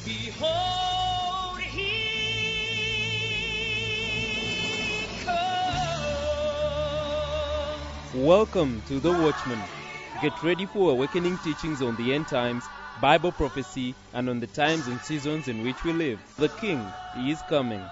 Behold, he comes. Welcome to The Watchman. Get ready for awakening teachings on the end times, Bible prophecy, and on the times and seasons in which we live. The King is coming.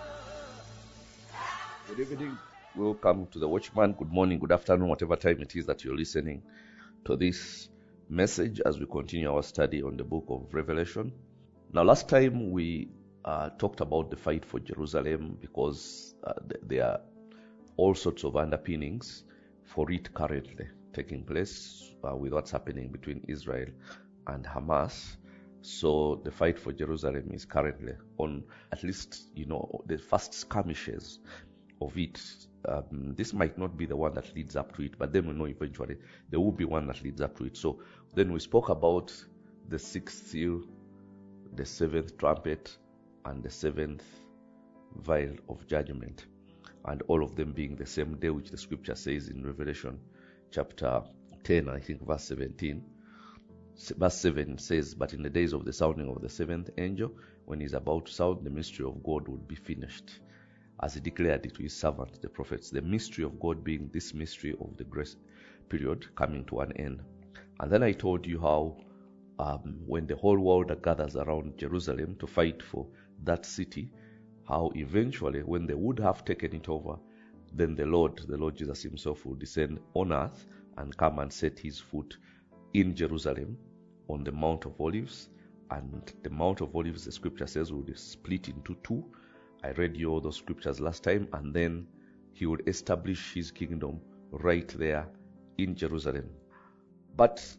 Good evening. Welcome to The Watchman. Good morning, good afternoon, whatever time it is that you're listening to this message as we continue our study on the book of Revelation. Now, last time we talked about the fight for Jerusalem because there are all sorts of underpinnings for it currently taking place with what's happening between Israel and Hamas. So the fight for Jerusalem is currently on at least, the first skirmishes of it. This might not be the one that leads up to it, but then we know eventually there will be one that leads up to it. So then we spoke about the sixth seal, the seventh trumpet, and the seventh vial of judgment, and all of them being the same day, which the scripture says in Revelation chapter 10, I think verse 17. Verse 7 says, "But in the days of the sounding of the seventh angel, when he's about to sound, the mystery of God would be finished, as he declared it to his servants, the prophets." The mystery of God being this mystery of the grace period coming to an end. And then I told you how when the whole world gathers around Jerusalem to fight for that city, how eventually when they would have taken it over, then the Lord Jesus himself will descend on earth and come and set his foot in Jerusalem on the Mount of Olives. And the Mount of Olives, the scripture says, will be split into two. I read you all those scriptures last time. And then he would establish his kingdom right there in Jerusalem. But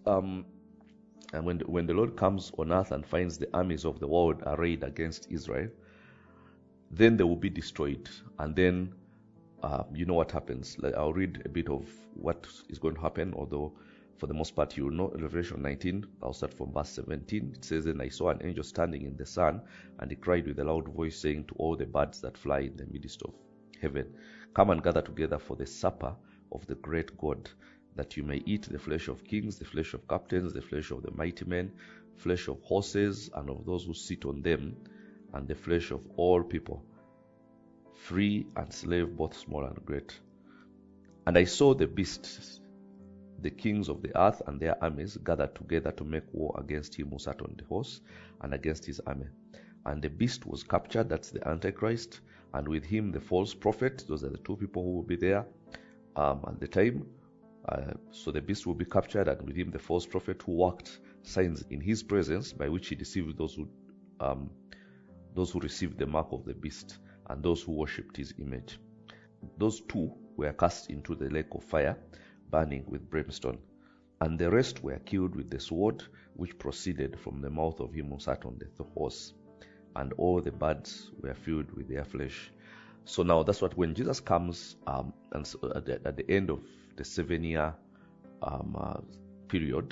and when the Lord comes on earth and finds the armies of the world arrayed against Israel, then they will be destroyed. And then you know what happens. I'll read a bit of what is going to happen, although for the most part you know. Revelation 19, I'll start from verse 17. It says, "And I saw an angel standing in the sun, and he cried with a loud voice, saying to all the birds that fly in the midst of heaven, Come and gather together for the supper of the great God, that you may eat the flesh of kings, the flesh of captains, the flesh of the mighty men, flesh of horses and of those who sit on them, and the flesh of all people, free and slave, both small and great. And I saw the beasts, the kings of the earth and their armies, gathered together to make war against him who sat on the horse and against his army. And the beast was captured," that's the Antichrist, "and with him the false prophet." Those are the two people who will be there at the time. So the beast will be captured, and with him the false prophet who worked signs in his presence, by which he deceived those who received the mark of the beast and those who worshipped his image. Those two were cast into the lake of fire, burning with brimstone. And the rest were killed with the sword which proceeded from the mouth of him who sat on the horse. And all the birds were filled with their flesh. So now that's what, when Jesus comes, and so at the end of the 7-year period,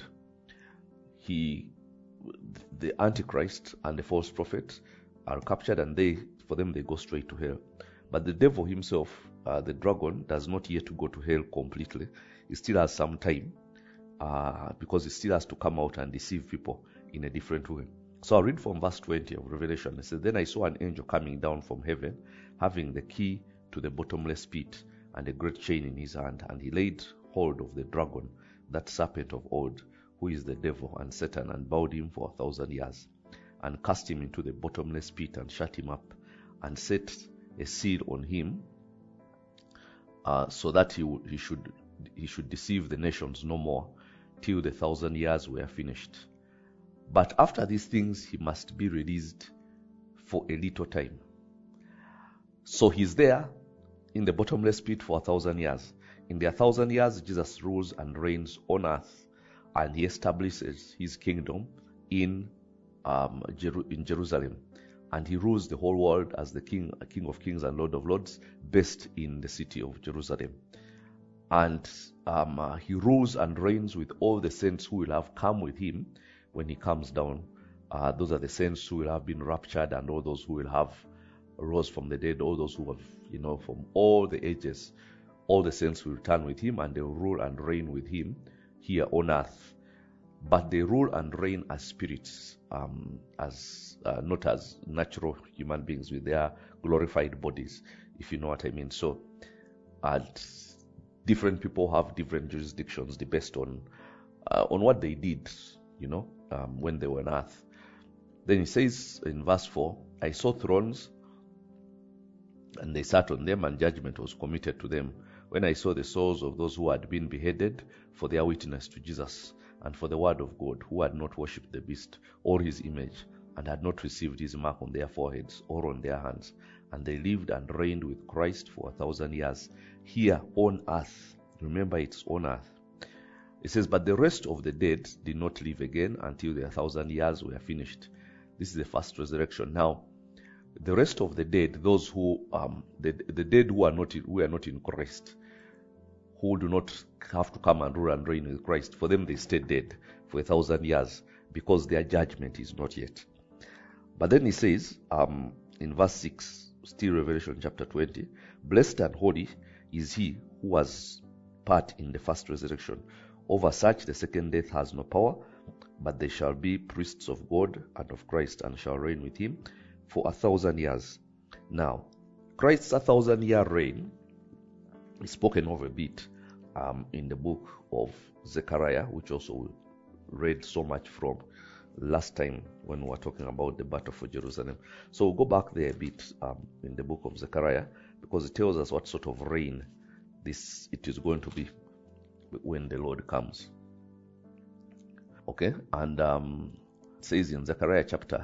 the Antichrist and the false prophet are captured, and they go straight to hell. But the devil himself, the dragon, does not yet go to hell completely. He still has some time, because he still has to come out and deceive people in a different way. So I'll read from verse 20 of Revelation. It says, "Then I saw an angel coming down from heaven, having the key to the bottomless pit and a great chain in his hand. And he laid hold of the dragon, that serpent of old, who is the devil and Satan, and bound him for 1,000 years, and cast him into the bottomless pit, and shut him up, and set a seal on him, so that he should deceive the nations no more, till the 1,000 years were finished. But after these things he must be released for a little time." So he's there in the bottomless pit for 1,000 years. In their 1,000 years, Jesus rules and reigns on earth, and he establishes his kingdom in Jerusalem. And he rules the whole world as the King of Kings and Lord of Lords, based in the city of Jerusalem. And he rules and reigns with all the saints who will have come with him when he comes down. Those are the saints who will have been raptured, and all those who will have rose from the dead, all those who have, from all the ages. All the saints will return with him, and they will rule and reign with him here on earth. but they rule and reign as spirits, as not as natural human beings with their glorified bodies, if you know what I mean. So, different people have different jurisdictions based on what they did, when they were on earth. Then he says in verse 4, I saw thrones, and they sat on them, and judgment was committed to them. When I saw the souls of those who had been beheaded for their witness to Jesus and for the word of God, who had not worshipped the beast or his image, and had not received his mark on their foreheads or on their hands, and they lived and reigned with Christ for 1,000 years here on earth. Remember, it's on earth. It says, but the rest of the dead did not live again until their 1,000 years were finished. This is the first resurrection. Now, the rest of the dead, those who the dead who are not in Christ, who do not have to come and rule and reign with Christ, for them they stay dead for 1,000 years because their judgment is not yet. But then he says in verse 6, still Revelation chapter 20, blessed and holy is he who has part in the first resurrection. Over such the second death has no power, but they shall be priests of God and of Christ, and shall reign with him for 1,000 years. Now, Christ's 1,000-year reign is spoken of a bit in the book of Zechariah, which also we read so much from last time when we were talking about the battle for Jerusalem. So we'll go back there a bit in the book of Zechariah, because it tells us what sort of reign it is going to be when the Lord comes. Okay, and it says in Zechariah chapter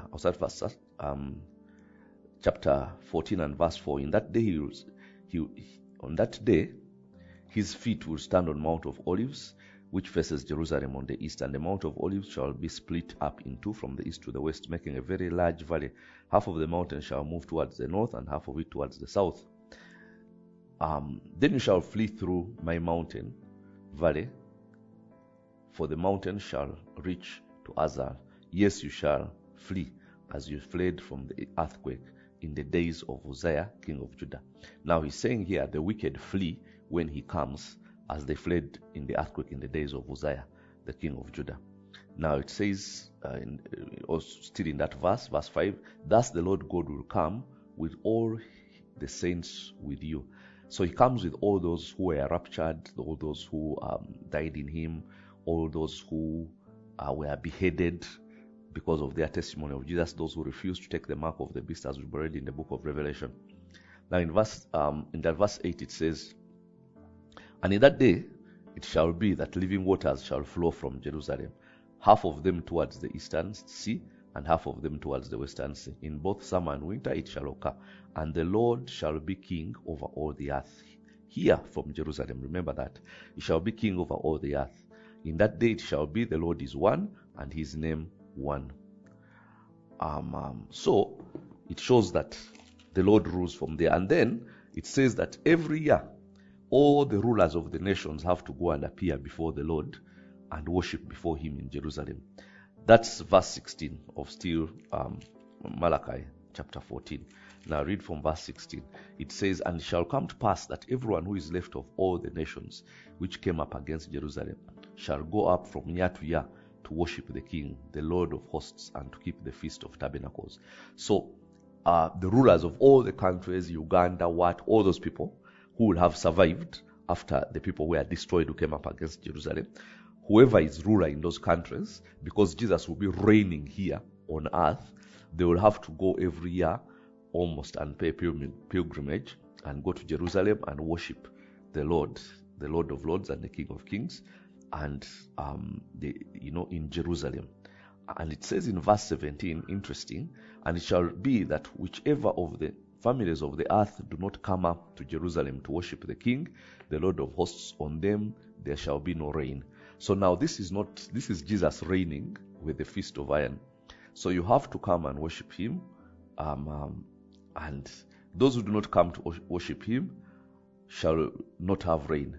14 and verse 4, in that day on that day his feet will stand on Mount of Olives, which faces Jerusalem on the east, and the Mount of Olives shall be split up in two from the east to the west, making a very large valley. Half of the mountain shall move towards the north, and half of it towards the south. Then you shall flee through my mountain valley, for the mountain shall reach to Azal. Yes, you shall flee as you fled from the earthquake in the days of Uzziah, king of Judah. Now he's saying here the wicked flee when he comes, as they fled in the earthquake in the days of Uzziah, the king of Judah. Now it says, still in that verse 5, thus the Lord God will come with all the saints with you. So he comes with all those who were raptured, all those who died in him, all those who were beheaded because of their testimony of Jesus, those who refused to take the mark of the beast, as we read in the book of Revelation. Now in verse 8 it says, and in that day it shall be that living waters shall flow from Jerusalem, half of them towards the eastern sea, and half of them towards the western sea. In both summer and winter it shall occur, and the Lord shall be king over all the earth. Here from Jerusalem, remember that. He shall be king over all the earth. In that day it shall be, the Lord is one, and his name one. So it shows that the Lord rules from there. And then it says that every year all the rulers of the nations have to go and appear before the Lord and worship before him in Jerusalem. That's verse 16 of still Malachi chapter 14. Now read from verse 16. It says, and it shall come to pass that everyone who is left of all the nations which came up against Jerusalem shall go up from year to year to worship the King, the Lord of hosts, and to keep the Feast of Tabernacles. So the rulers of all the countries, Uganda, all those people who will have survived after the people were destroyed who came up against Jerusalem, whoever is ruler in those countries, because Jesus will be reigning here on earth, they will have to go every year almost and pay pilgrimage and go to Jerusalem and worship the Lord of Lords and the King of Kings, and in Jerusalem. And it says in verse 17, interesting, and it shall be that whichever of the families of the earth do not come up to Jerusalem to worship the King, the Lord of hosts, on them there shall be no rain. So now this is Jesus reigning with the Feast of Iron. So you have to come and worship him, and those who do not come to worship him shall not have rain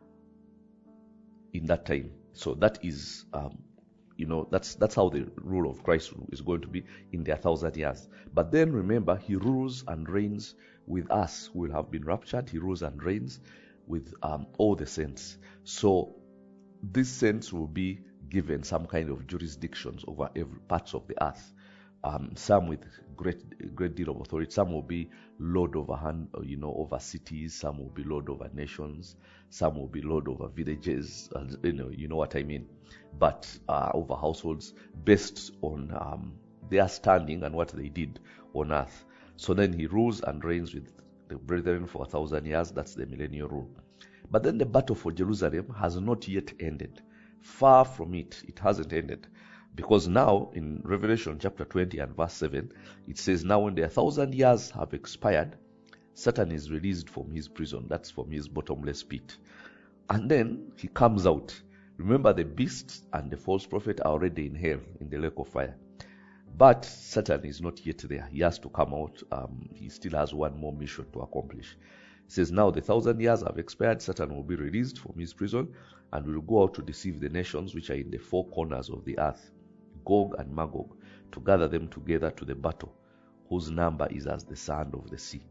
in that time. So that is, that's how the rule of Christ is going to be in their 1,000 years. But then remember, he rules and reigns with us who will have been raptured. He rules and reigns with all the saints. So these saints will be given some kind of jurisdictions over every parts of the earth. Some with great deal of authority. Some will be lord over over cities. Some will be lord over nations. Some will be lord over villages. You know what I mean. But over households, based on their standing and what they did on earth. So then he rules and reigns with the brethren for 1,000 years. That's the millennial rule. But then the battle for Jerusalem has not yet ended. Far from it. It hasn't ended. Because now in Revelation chapter 20 and verse 7, it says, now when the 1,000 years have expired, Satan is released from his prison. That's from his bottomless pit. And then he comes out. Remember, the beast and the false prophet are already in hell, in the lake of fire. But Satan is not yet there. He has to come out. He still has one more mission to accomplish. It says, now the 1,000 years have expired. Satan will be released from his prison and will go out to deceive the nations which are in the four corners of the earth, Gog and Magog, to gather them together to the battle, whose number is as the sand of the sea.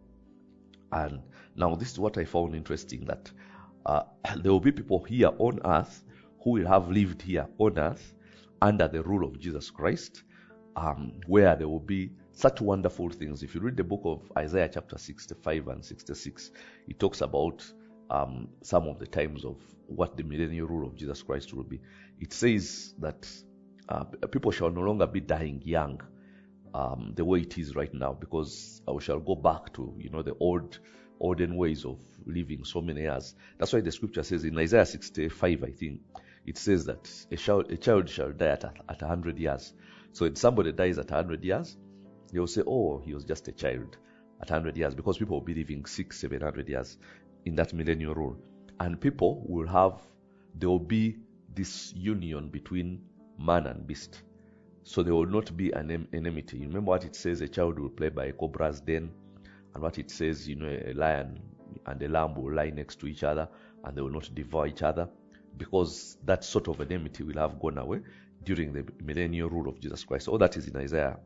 And now this is what I found interesting, that there will be people here on earth who will have lived here on earth under the rule of Jesus Christ, where there will be such wonderful things. If you read the book of Isaiah chapter 65 and 66, it talks about some of the times of what the millennial rule of Jesus Christ will be. It says that people shall no longer be dying young the way it is right now, because we shall go back to the olden ways of living so many years. That's why the scripture says in Isaiah 65, I think, it says that a child shall die at 100 years. So if somebody dies at 100 years, they will say, oh, he was just a child at 100 years, because people will be living 600-700 years in that millennial rule. And people there will be this union between man and beast. So there will not be an enmity. You remember what it says, a child will play by a cobra's den, and what it says, a lion and a lamb will lie next to each other and they will not devour each other, because that sort of enmity will have gone away during the millennial rule of Jesus Christ. All that is in Isaiah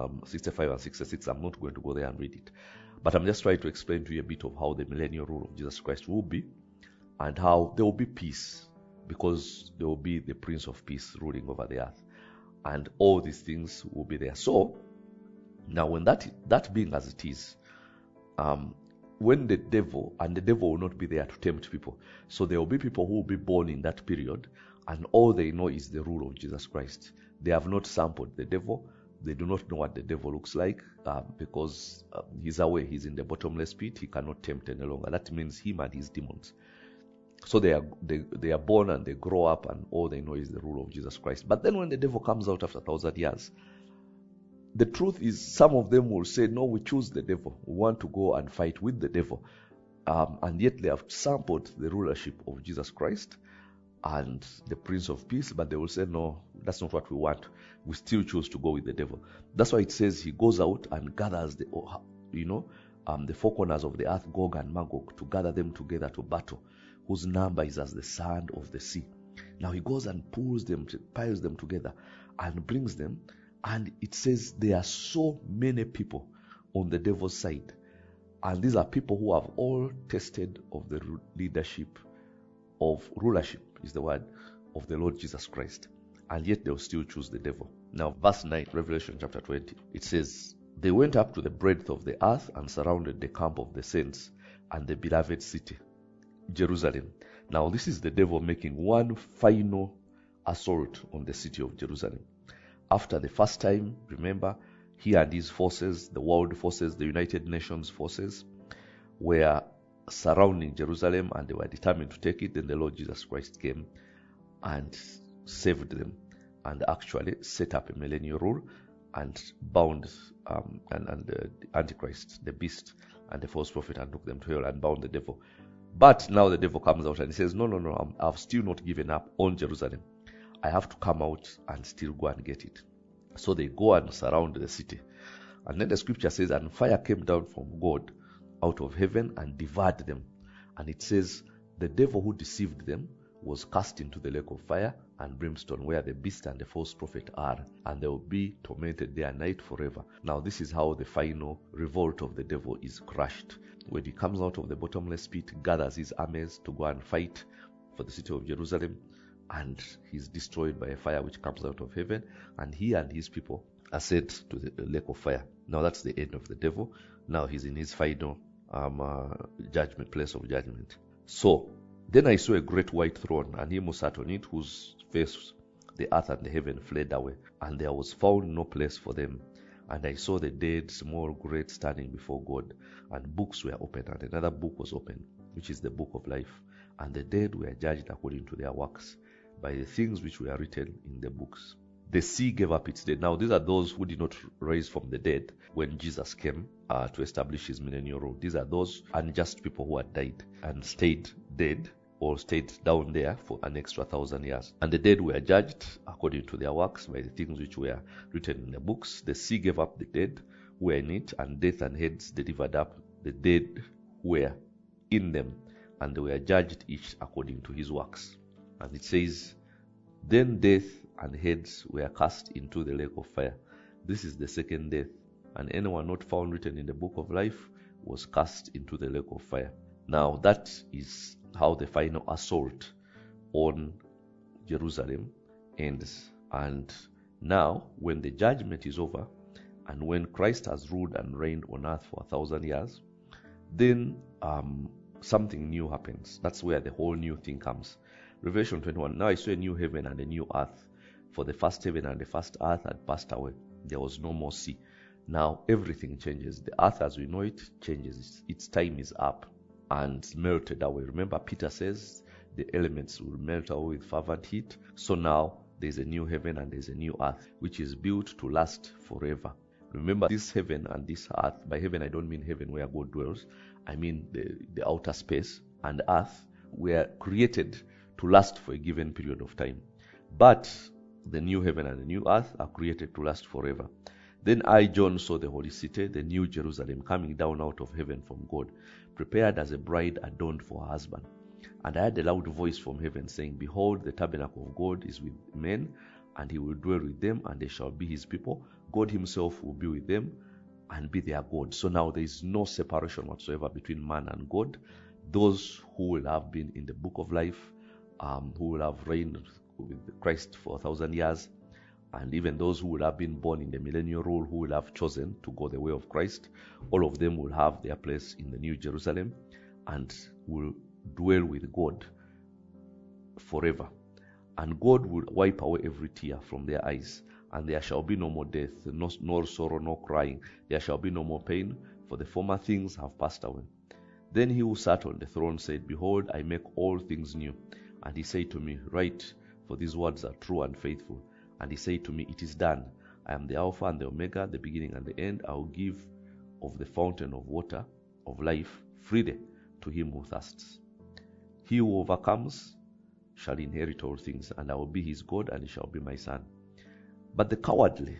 65 and 66. I'm not going to go there and read it, but I'm just trying to explain to you a bit of how the millennial rule of Jesus Christ will be, and how there will be peace, because there will be the Prince of Peace ruling over the earth, and all these things will be there. So now, when that being as it is, when the devil will not be there to tempt people, so there will be people who will be born in that period, and all they know is the rule of Jesus Christ. They have not sampled the devil. They do not know what the devil looks like, because he's away. He's in the bottomless pit. He cannot tempt any longer. That means him and his demons. So they are born and they grow up, and all they know is the rule of Jesus Christ. But then when the devil comes out after 1,000 years, the truth is, some of them will say, no, we choose the devil. We want to go and fight with the devil. And yet they have sampled the rulership of Jesus Christ and the Prince of Peace, but they will say, no, that's not what we want. We still choose to go with the devil. That's why it says he goes out and gathers the four corners of the earth, Gog and Magog, to gather them together to battle, whose number is as the sand of the sea. Now he goes and piles them together and brings them, and it says there are so many people on the devil's side, and these are people who have all tasted of the rulership is the word of the Lord Jesus Christ, and yet they'll still choose the devil. Now verse 9, Revelation chapter 20, it says, they went up to the breadth of the earth and surrounded the camp of the saints and the beloved city, Jerusalem. Now this is the devil making one final assault on the city of Jerusalem. After the first time, remember, he and his forces, the world forces, the United Nations forces, were surrounding Jerusalem, and they were determined to take it. Then the Lord Jesus Christ came and saved them, and actually set up a millennial rule and bound the Antichrist, the beast, and the false prophet, and took them to hell and bound the devil. But now the devil comes out and he says, no, I've still not given up on Jerusalem. I have to come out and still go and get it. So they go and surround the city. And then the scripture says, and fire came down from God out of heaven and devoured them. And it says, the devil who deceived them was cast into the lake of fire and brimstone, where the beast and the false prophet are, and they will be tormented day and night forever. Now this is how the final revolt of the devil is crushed. When he comes out of the bottomless pit, gathers his armies to go and fight for the city of Jerusalem, and he's destroyed by a fire which comes out of heaven, and he and his people are sent to the lake of fire. Now that's the end of the devil. Now he's in his final judgment, place of judgment. So then I saw a great white throne, and him who sat on it, whose face the earth and the heaven fled away, and there was found no place for them. And I saw the dead, small, great, standing before God, and books were opened, and another book was opened, which is the book of life. And the dead were judged according to their works, by the things which were written in the books. The sea gave up its dead. Now these are those who did not rise from the dead when Jesus came to establish his millennial rule. These are those unjust people who had died and stayed dead, or stayed down there for an extra 1,000 years. And the dead were judged according to their works by the things which were written in the books. The sea gave up the dead who were in it, and death and Hades delivered up the dead who were in them, and they were judged each according to his works. And it says, then death and Hades were cast into the lake of fire. This is the second death, and anyone not found written in the book of life was cast into the lake of fire. Now that is how the final assault on Jerusalem ends. And now when the judgment is over, and when Christ has ruled and reigned on earth for 1,000 years, then something new happens. That's where the whole new thing comes. Revelation 21, now I saw a new heaven and a new earth, for the first heaven and the first earth had passed away. There was no more sea. Now everything changes. The earth as we know it changes. Its time is up and melted away. Remember, Peter says the elements will melt away with fervent heat. So now there's a new heaven and there's a new earth, which is built to last forever. Remember, this heaven and this earth, by heaven I don't mean heaven where God dwells, I mean the outer space, and earth were created to last for a given period of time. But the new heaven and the new earth are created to last forever. Then I, John, saw the holy city, the new Jerusalem, coming down out of heaven from God, prepared as a bride adorned for her husband. And I heard a loud voice from heaven saying, behold, the tabernacle of God is with men, and he will dwell with them, and they shall be his people. God himself will be with them and be their God. So now there is no separation whatsoever between man and God. Those who will have been in the book of life, who will have reigned with Christ for 1,000 years, and even those who will have been born in the millennial rule, who will have chosen to go the way of Christ, all of them will have their place in the New Jerusalem and will dwell with God forever. And God will wipe away every tear from their eyes, and there shall be no more death, nor sorrow, nor crying. There shall be no more pain, for the former things have passed away. Then he who sat on the throne said, behold, I make all things new. And he said to me, write, for these words are true and faithful. And he said to me, it is done. I am the Alpha and the Omega, the beginning and the end. I will give of the fountain of water of life freely to him who thirsts. He who overcomes shall inherit all things, and I will be his God, and he shall be my son. But the cowardly,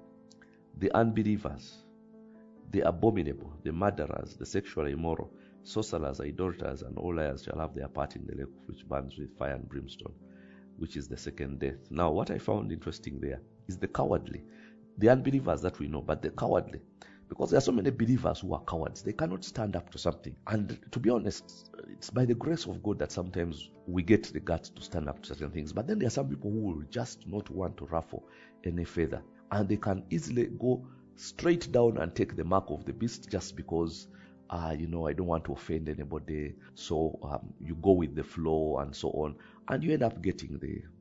the unbelievers, the abominable, the murderers, the sexually immoral, sorcerers, idolaters, and all liars shall have their part in the lake which burns with fire and brimstone, which is the second death. Now, what I found interesting there is the cowardly, the unbelievers that we know, but the cowardly. Because there are so many believers who are cowards. They cannot stand up to something. And to be honest, it's by the grace of God that sometimes we get the guts to stand up to certain things. But then there are some people who will just not want to ruffle any feather. And they can easily go straight down and take the mark of the beast just because, I don't want to offend anybody. So you go with the flow and so on. And you end up getting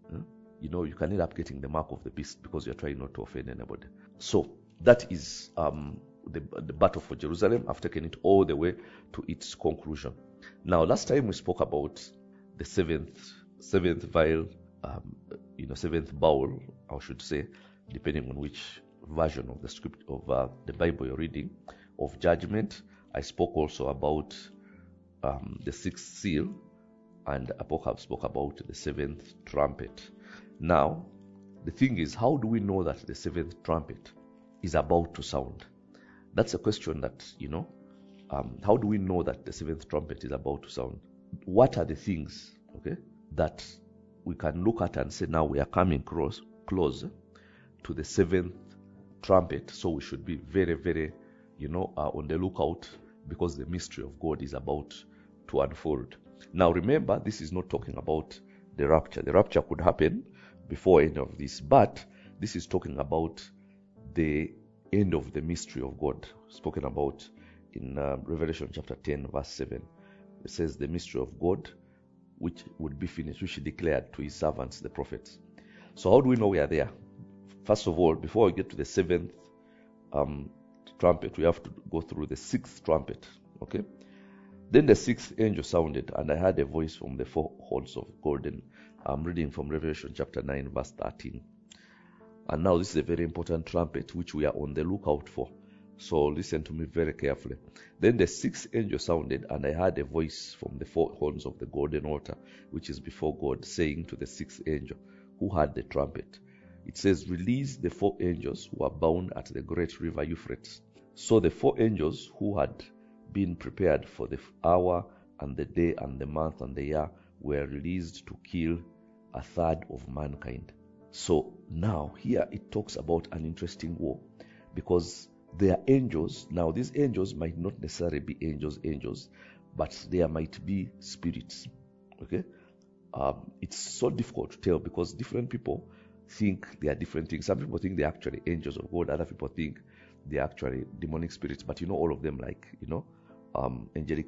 you can end up getting the mark of the beast because you're trying not to offend anybody. So that is the battle for Jerusalem. I've taken it all the way to its conclusion. Now, last time we spoke about the seventh vial, seventh bowl, I should say, depending on which version of the script of the Bible you're reading, of judgment. I spoke also about the sixth seal, and Apocalypse spoke about the seventh trumpet. Now, the thing is, how do we know that the seventh trumpet is about to sound? That's a question that, how do we know that the seventh trumpet is about to sound? What are the things, that we can look at and say, now we are coming close to the seventh trumpet, so we should be very, very, on the lookout, because the mystery of God is about to unfold. Now remember, this is not talking about the rapture. The rapture could happen before any of this, but this is talking about the end of the mystery of God, spoken about in Revelation chapter 10, verse 7. It says the mystery of God, which would be finished, which he declared to his servants, the prophets. So how do we know we are there? First of all, before we get to the seventh trumpet, we have to go through the sixth trumpet. Okay? Then the sixth angel sounded, and I heard a voice from the four horns of golden. I'm reading from Revelation chapter 9, verse 13. And now this is a very important trumpet, which we are on the lookout for. So listen to me very carefully. Then the sixth angel sounded, and I heard a voice from the four horns of the golden altar, which is before God, saying to the sixth angel, who had the trumpet, it says, release the four angels who are bound at the great river Euphrates. So the four angels who had been prepared for the hour and the day and the month and the year were released to kill a third of mankind. So now here it talks about an interesting war, because they are angels. Now these angels might not necessarily be angels, but there might be spirits. Okay, it's so difficult to tell because different people think they are different things. Some people think they're actually angels of God. Other people think they're actually demonic spirits. But all of them, like angelic.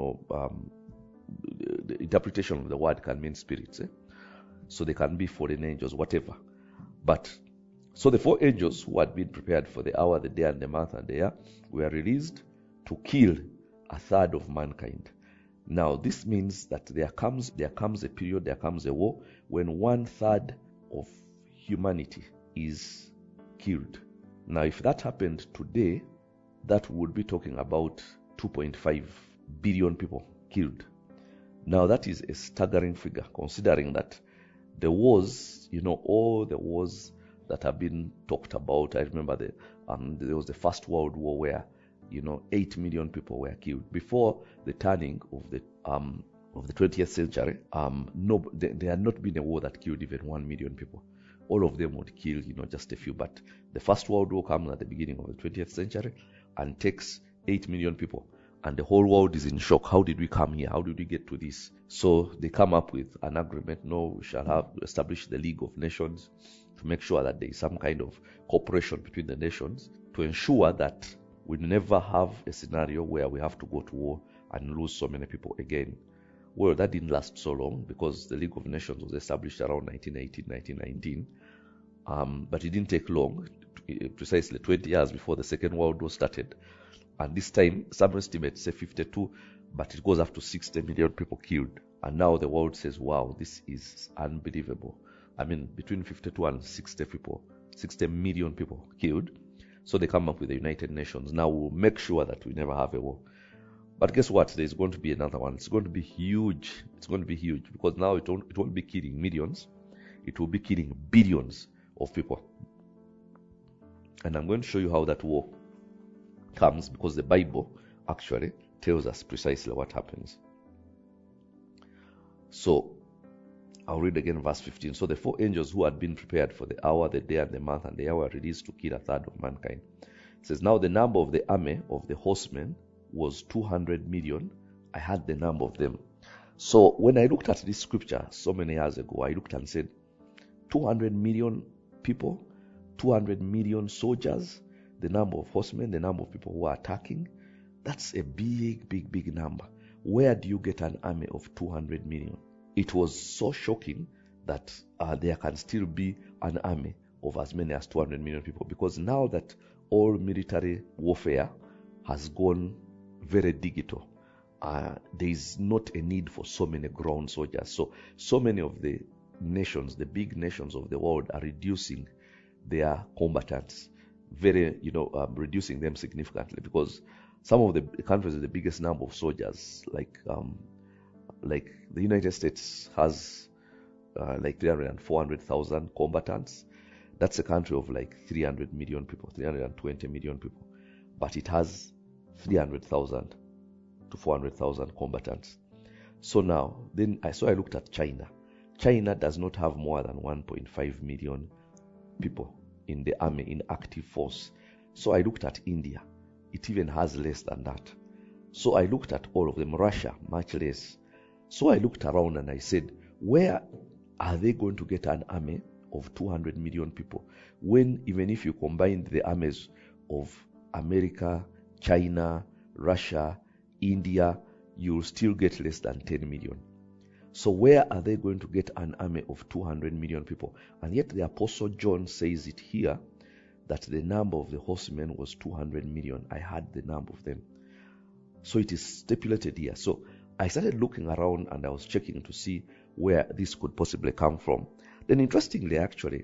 The interpretation of the word can mean spirits. So they can be fallen angels, whatever. But so the four angels who had been prepared for the hour, the day, and the month, and the year were released to kill a third of mankind. Now this means that there comes a period, there comes a war when 1/3 of humanity is killed. Now if that happened today, that would be talking about 2.5 billion people killed. Now that is a staggering figure, considering that the wars, all the wars that have been talked about. I remember there was the First World War where 8 million people were killed. Before the turning of the 20th century, there had not been a war that killed even 1 million people. All of them would kill just a few. But the First World War comes at the beginning of the 20th century and takes 8 million people. And the whole world is in shock. How did we come here? How did we get to this? So they come up with an agreement. No, we shall have to establish the League of Nations to make sure that there is some kind of cooperation between the nations to ensure that we never have a scenario where we have to go to war and lose so many people again. Well, that didn't last so long because the League of Nations was established around 1918, 1919. But it didn't take long, precisely 20 years before the Second World War started. And this time, some estimates say 52, but it goes up to 60 million people killed. And now the world says, wow, this is unbelievable. I mean, between 52 and 60 million people killed. So they come up with the United Nations. Now we'll make sure that we never have a war. But guess what? There's going to be another one. It's going to be huge. It's going to be huge because now it won't be killing millions. It will be killing billions of people. And I'm going to show you how that war comes, because the Bible actually tells us precisely what happens. So I'll read again verse 15. So the four angels who had been prepared for the hour, the day, and the month, and the year were released to kill a third of mankind. It says, now the number of the army of the horsemen was 200 million. I had the number of them. So when I looked at this scripture so many years ago, I looked and said, 200 million people, 200 million soldiers, the number of horsemen, the number of people who are attacking, that's a big number. Where do you get an army of 200 million? It was so shocking that there can still be an army of as many as 200 million people, because now that all military warfare has gone very digital, there is not a need for so many ground soldiers. So many of the nations, the big nations of the world, are reducing their combatants, reducing them significantly, because some of the countries with the biggest number of soldiers, like the United States, has like 300,000 and 400,000 combatants. That's a country of like 300 million people, 320 million people, but it has 300,000 to 400,000 combatants. So now, I looked at China. China does not have more than 1.5 million people in the army, in active force. So I looked at India. It even has less than that. So I looked at all of them. Russia, much less. So I looked around and I said, where are they going to get an army of 200 million people when even if you combine the armies of America, China, Russia, India, you'll still get less than 10 million? So where are they going to get an army of 200 million people? And yet the Apostle John says it here that the number of the horsemen was 200 million. I had the number of them. So it is stipulated here. So I started looking around and I was checking to see where this could possibly come from. Then interestingly, actually,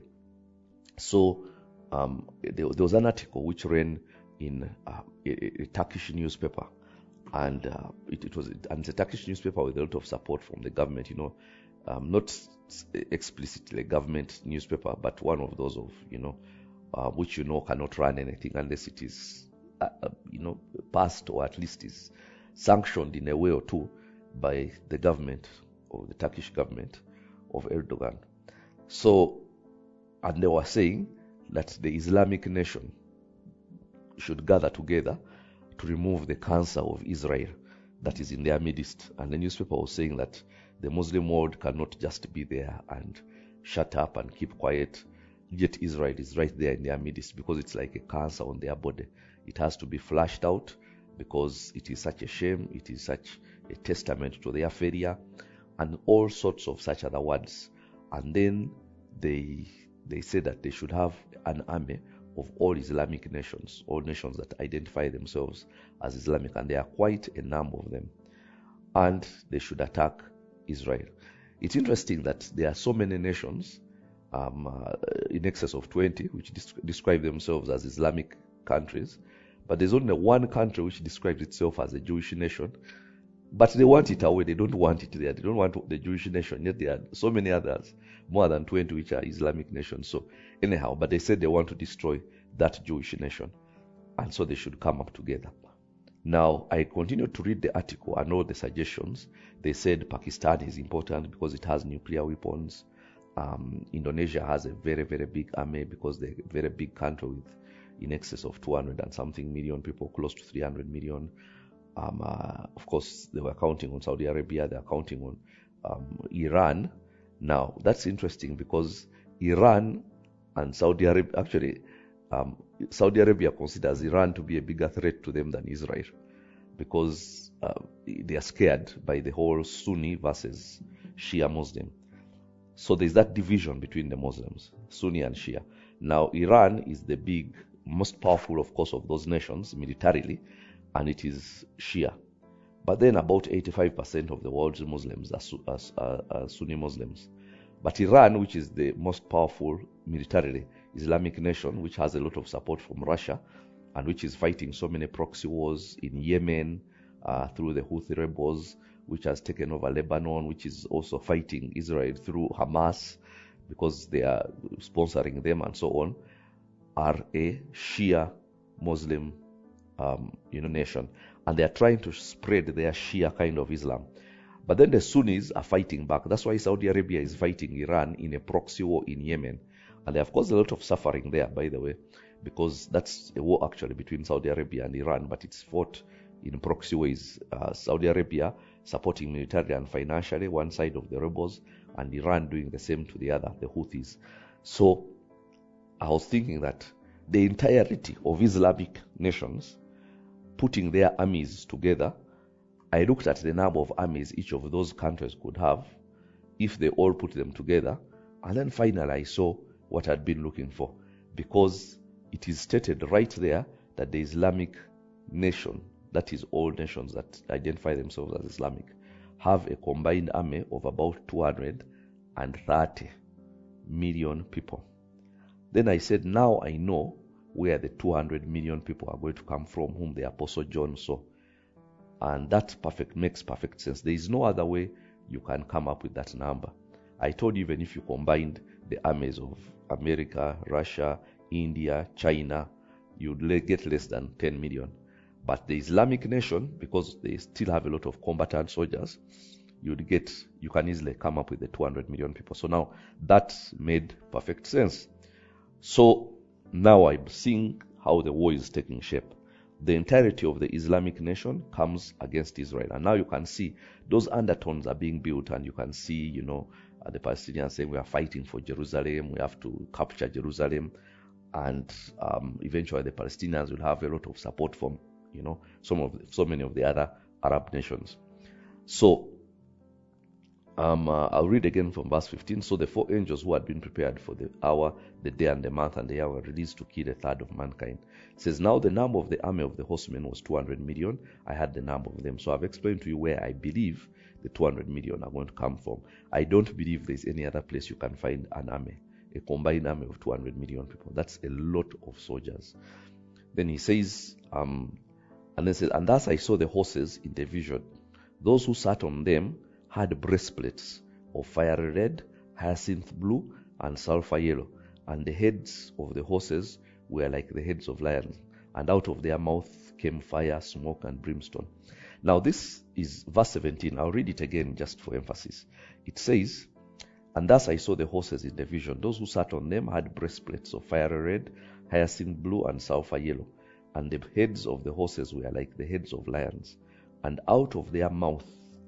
so there was an article which ran in a Turkish newspaper, and it's a Turkish newspaper with a lot of support from the government, not explicitly government newspaper, but one of those of, which cannot run anything unless it is, passed or at least is sanctioned in a way or two by the government or the Turkish government of Erdogan. So, and they were saying that the Islamic nation should gather together to remove the cancer of Israel that is in their midst. And the newspaper was saying that the Muslim world cannot just be there and shut up and keep quiet, yet Israel is right there in their midst because it's like a cancer on their body. It has to be flushed out because it is such a shame, it is such a testament to their failure, and all sorts of such other words. And then they said that they should have an army of all Islamic nations, all nations that identify themselves as Islamic, and there are quite a number of them, and they should attack Israel. It's interesting that there are so many nations, in excess of 20, which describe themselves as Islamic countries, but there's only one country which describes itself as a Jewish nation, but they want it away. They don't want it there. They don't want the Jewish nation, yet there are so many others, more than 20, which are Islamic nations. So anyhow, but they said they want to destroy that Jewish nation, and so they should come up together. Now, I continued to read the article and all the suggestions. They said Pakistan is important because it has nuclear weapons. Indonesia has a very, very big army because they're a very big country with in excess of 200 and something million people, close to 300 million. Of course, they were counting on Saudi Arabia. They are counting on Iran. Now, that's interesting because Iran and Saudi Arabia, actually, Saudi Arabia considers Iran to be a bigger threat to them than Israel because they are scared by the whole Sunni versus Shia Muslim. So there's that division between the Muslims, Sunni and Shia. Now, Iran is the big, most powerful, of course, of those nations militarily, and it is Shia. But then about 85% of the world's Muslims are Sunni Muslims. But Iran, which is the most powerful militarily Islamic nation, which has a lot of support from Russia, and which is fighting so many proxy wars in Yemen through the Houthi rebels, which has taken over Lebanon, which is also fighting Israel through Hamas because they are sponsoring them and so on, are a Shia Muslim nation, and they are trying to spread their Shia kind of Islam. But then the Sunnis are fighting back. That's why Saudi Arabia is fighting Iran in a proxy war in Yemen. And they have caused a lot of suffering there, by the way, because that's a war actually between Saudi Arabia and Iran, but it's fought in proxy ways. Saudi Arabia supporting militarily and financially one side of the rebels, and Iran doing the same to the other, the Houthis. So I was thinking that the entirety of Islamic nations putting their armies together, I looked at the number of armies each of those countries could have if they all put them together, and then finally I saw what I'd been looking for, because it is stated right there that the Islamic nation, that is all nations that identify themselves as Islamic, have a combined army of about 230 million people. Then I said, now I know where the 200 million people are going to come from, whom the Apostle John saw. And that makes perfect sense. There is no other way you can come up with that number. I told you, even if you combined the armies of America, Russia, India, China, you'd get less than 10 million. But the Islamic nation, because they still have a lot of combatant soldiers, you can easily come up with the 200 million people. So now that made perfect sense. So now I'm seeing how the war is taking shape. The entirety of the Islamic nation comes against Israel. And now you can see those undertones are being built, and you can see, the Palestinians saying we are fighting for Jerusalem, we have to capture Jerusalem, and eventually the Palestinians will have a lot of support from so many of the other Arab nations. So I'll read again from verse 15. So the 4 angels who had been prepared for the hour, the day, and the month, and the year were released to kill a third of mankind. It says, now the number of the army of the horsemen was 200 million. I had the number of them. So I've explained to you where I believe the 200 million are going to come from. I don't believe there's any other place you can find an army, a combined army of 200 million people. That's a lot of soldiers. Then he says, and then says, and thus I saw the horses in the vision. Those who sat on them had breastplates of fiery red, hyacinth blue, and sulfur yellow, and the heads of the horses were like the heads of lions, and out of their mouth came fire, smoke, and brimstone. Now this is verse 17. I'll read it again just for emphasis. It says, and thus I saw the horses in the vision. Those who sat on them had breastplates of fiery red, hyacinth blue, and sulfur yellow, and the heads of the horses were like the heads of lions, and out of their mouth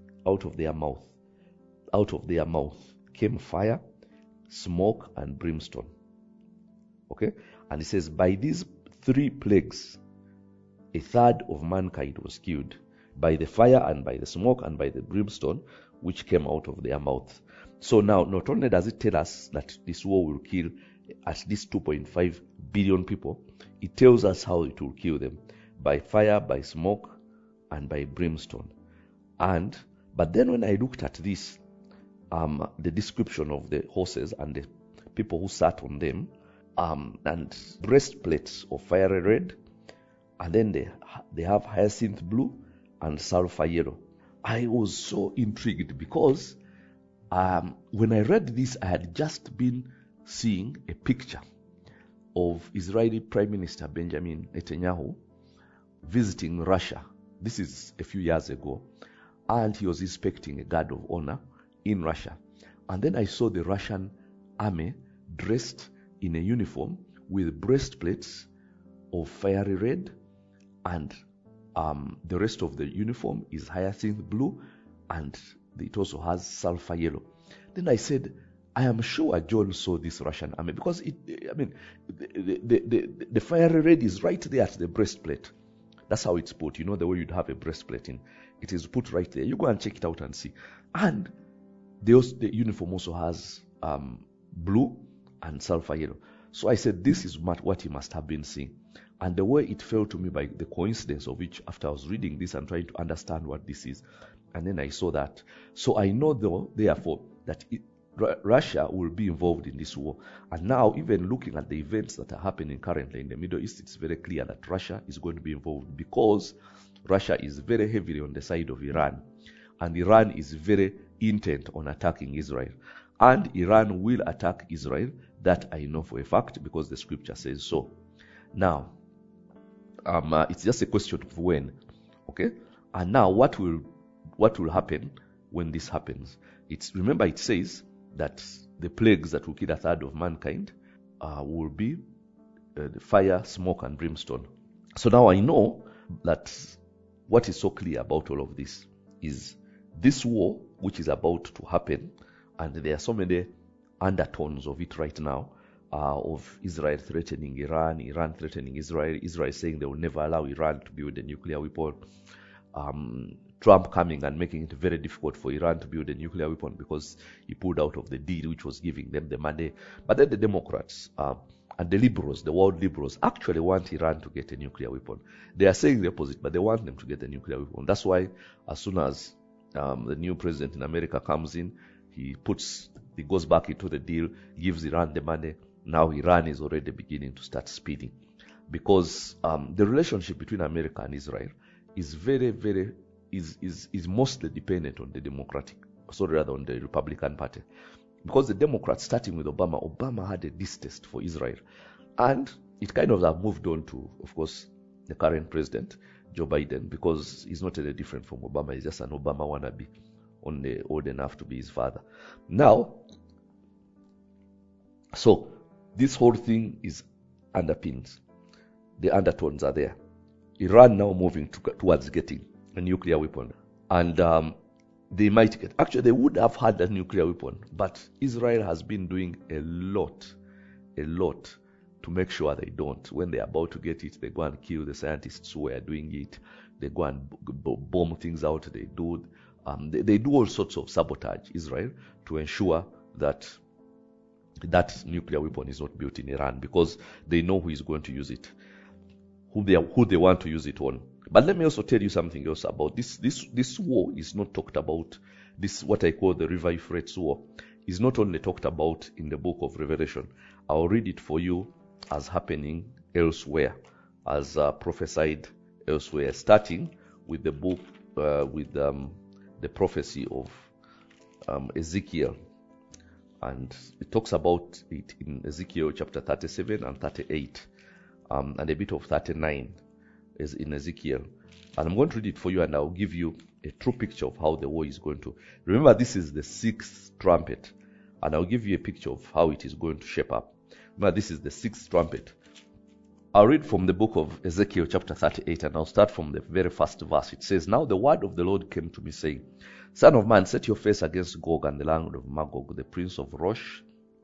came fire, smoke, and brimstone. Okay? And it says, by these 3 plagues, a third of mankind was killed, by the fire, and by the smoke, and by the brimstone, which came out of their mouth. So now, not only does it tell us that this war will kill at least 2.5 billion people, it tells us how it will kill them, by fire, by smoke, and by brimstone. But then when I looked at this, the description of the horses and the people who sat on them, and breastplates of fiery red, and then they have hyacinth blue and sulfur yellow. I was so intrigued because when I read this, I had just been seeing a picture of Israeli Prime Minister Benjamin Netanyahu visiting Russia. This is a few years ago. And he was inspecting a guard of honor in Russia. And then I saw the Russian army dressed in a uniform with breastplates of fiery red, and the rest of the uniform is hyacinth blue, and it also has sulfur yellow. Then I said, I am sure John saw this Russian army, because the fiery red is right there at the breastplate. That's how it's put. You know the way you'd have a breastplate in. It is put right there. You go and check it out and see. And the uniform also has blue and sulfur yellow. So I said, this is what he must have been seeing. And the way it fell to me by the coincidence of which, after I was reading this and trying to understand what this is, and then I saw that. So I know, therefore, that Russia will be involved in this war. And now, even looking at the events that are happening currently in the Middle East, it's very clear that Russia is going to be involved, because Russia is very heavily on the side of Iran. And Iran is very intent on attacking Israel. And Iran will attack Israel. That I know for a fact, because the scripture says so. Now, it's just a question of when. Okay? And now, what will happen when this happens? Remember, it says that the plagues that will kill a third of mankind will be the fire, smoke, and brimstone. So now I know that what is so clear about all of this is this war, which is about to happen, and there are so many undertones of it right now, of Israel threatening Iran, Iran threatening Israel, Israel saying they will never allow Iran to build a nuclear weapon, Trump coming and making it very difficult for Iran to build a nuclear weapon because he pulled out of the deal which was giving them the money. But then the Democrats and the liberals, the world liberals, actually want Iran to get a nuclear weapon. They are saying the opposite, but they want them to get a nuclear weapon. That's why as soon as the new president in America comes in, he goes back into the deal, gives Iran the money. Now Iran is already beginning to start speeding, because the relationship between America and Israel is is mostly dependent on on the Republican Party. Because the Democrats, starting with Obama had a distaste for Israel. And it kind of have moved on to, of course, the current president, Joe Biden, because he's not any different from Obama. He's just an Obama wannabe, only old enough to be his father. Now, so this whole thing is underpinned. The undertones are there. Iran now moving towards getting a nuclear weapon. And they might get. Actually, they would have had a nuclear weapon, but Israel has been doing a lot to make sure they don't. When they're about to get it, they go and kill the scientists who are doing it. They go and bomb things out. They do all sorts of sabotage, Israel, to ensure that that nuclear weapon is not built in Iran, because they know who is going to use it, who they want to use it on. But let me also tell you something else about this. This war is not talked about. This, what I call the River Euphrates war, is not only talked about in the book of Revelation. I'll read it for you as happening elsewhere, as prophesied elsewhere, starting with the book, the prophecy of Ezekiel. And it talks about it in Ezekiel chapter 37 and 38, and a bit of 39 is in Ezekiel. And I'm going to read it for you, and I'll give you a true picture of how the war is going to. Remember, this is the 6th trumpet, and I'll give you a picture of how it is going to shape up. Remember, this is the 6th trumpet. I'll read from the book of Ezekiel chapter 38, and I'll start from the very first verse. It says, "Now the word of the Lord came to me, saying, Son of man, set your face against Gog and the land of Magog, the prince of Rosh,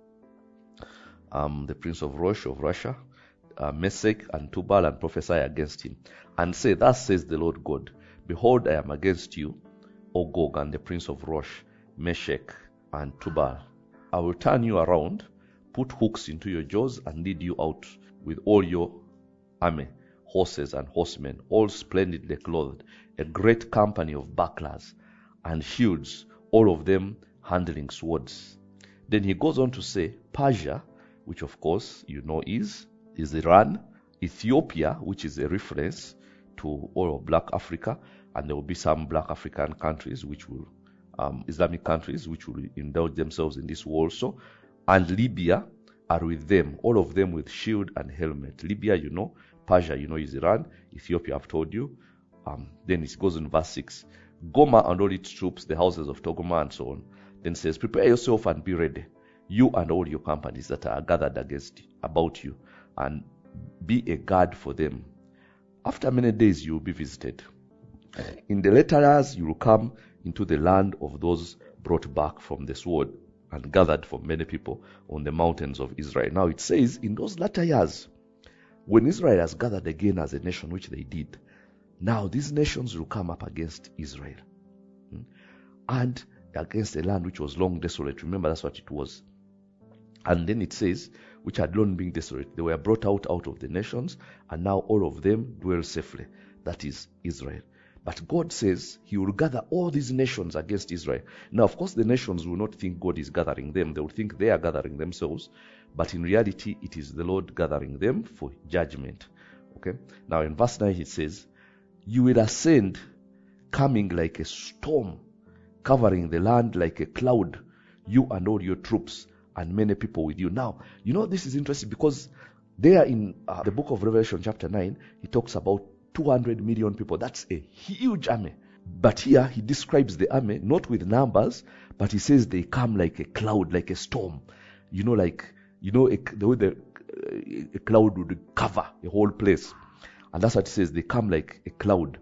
of Russia, Meshech and Tubal, and prophesy against him, and say, Thus says the Lord God, Behold, I am against you, O Gog and the prince of Rosh, Meshech and Tubal. I will turn you around, put hooks into your jaws, and lead you out with all your army, horses and horsemen, all splendidly clothed, a great company of bucklers and shields, all of them handling swords." Then he goes on to say, Persia, which of course you know is Iran, Ethiopia, which is a reference to all of Black Africa, and there will be some Black African countries which will, Islamic countries which will indulge themselves in this war also, and Libya are with them, all of them with shield and helmet. Libya, you know, Persia, you know, is Iran, Ethiopia, I've told you. Then it goes in verse 6, Gomer and all its troops, the houses of Togoma and so on. Then says, Prepare yourself and be ready, you and all your companies that are gathered about you, and be a guard for them. After many days you will be visited. In the latter years you will come into the land of those brought back from the sword and gathered from many people on the mountains of Israel. Now it says, in those latter years, when Israel has gathered again as a nation, which they did, now these nations will come up against Israel and against a land which was long desolate. Remember, that's what it was. And then it says, which had long been desolate, they were brought out of the nations, and now all of them dwell safely. That is Israel. But God says he will gather all these nations against Israel. Now, of course, the nations will not think God is gathering them. They will think they are gathering themselves. But in reality, it is the Lord gathering them for judgment. Okay. Now, in verse 9, it says, You will ascend, coming like a storm, covering the land like a cloud, you and all your troops, and many people with you. Now, you know, this is interesting because there in the book of Revelation chapter 9, he talks about 200 million people. That's a huge army. But here he describes the army not with numbers, but he says they come like a cloud, like a storm. You know, the way a cloud would cover a whole place. And that's what it says. They come like a cloud,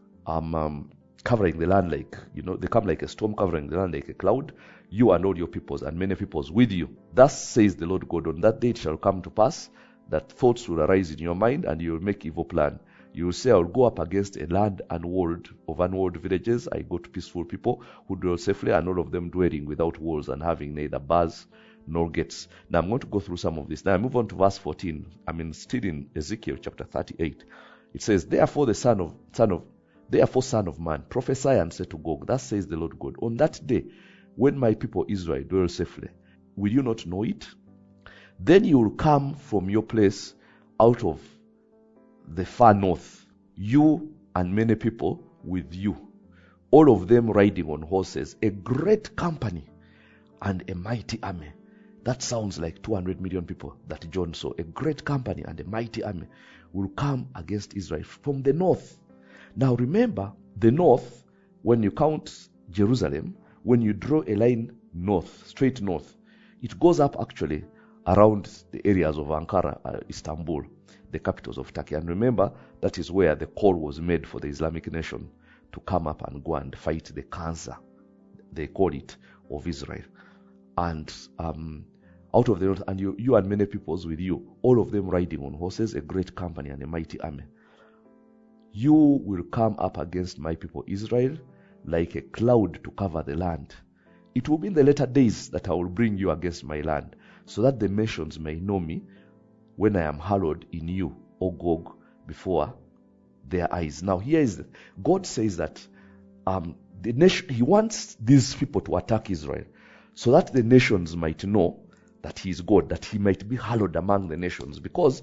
covering the land like, they come like a storm covering the land like a cloud, you and all your peoples and many peoples with you. Thus says the Lord God, on that day it shall come to pass that thoughts will arise in your mind, and you will make evil plan. You will say, I will go up against a land unwalled of unwalled villages. I go to peaceful people who dwell safely, and all of them dwelling without walls and having neither bars nor gates. Now I'm going to go through some of this. Now I move on to verse 14. Still in Ezekiel chapter 38. It says, Therefore, son of man, prophesy and say to Gog, Thus says the Lord God, on that day, when my people Israel dwell safely, will you not know it? Then you will come from your place out of the far north, you and many people with you, all of them riding on horses, a great company and a mighty army. That sounds like 200 million people that John saw. A great company and a mighty army will come against Israel from the north. Now remember, the north, when you count Jerusalem, when you draw a line north, straight north, it goes up actually around the areas of Ankara, Istanbul, the capitals of Turkey. And remember, that is where the call was made for the Islamic nation to come up and go and fight the cancer they call it, of Israel. And out of the north, and you and many peoples with you, all of them riding on horses, a great company and a mighty army. You will come up against my people Israel like a cloud to cover the land. It will be in the latter days that I will bring you against my land, so that the nations may know me when I am hallowed in you, O Gog, before their eyes. Now here is God says that the nation, he wants these people to attack Israel, so that the nations might know that he is God, that he might be hallowed among the nations. Because